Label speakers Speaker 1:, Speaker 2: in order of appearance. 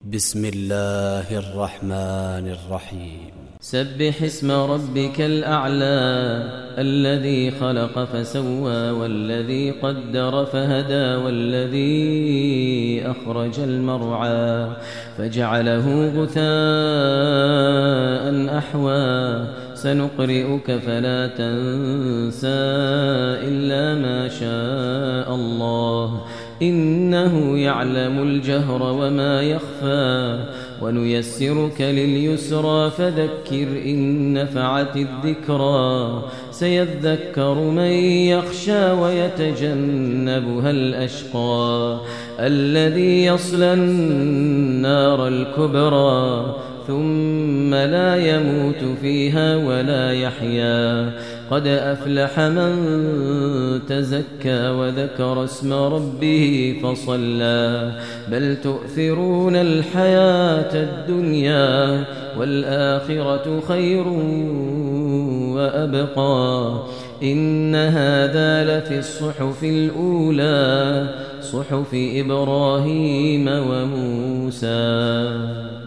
Speaker 1: بسم الله الرحمن الرحيم
Speaker 2: سبح اسم ربك الأعلى الذي خلق فسوى والذي قدر فهدى والذي أخرج المرعى فجعله غثاء أحوى سنقرئك فلا تنسى إلا ما شاء الله إنه يعلم الجهر وما يخفى ونيسرك لليسرى فذكر إن نفعت الذكرى سيذكر من يخشى ويتجنبها الأشقى الذي يصلى النار الكبرى ثم لا يموت فيها ولا يحيا قد أفلح من تزكى وذكر اسم ربه فصلى بل تؤثرون الحياة الدنيا والآخرة خير وأبقى إن هذا لفي الصحف الأولى صحف إبراهيم وموسى.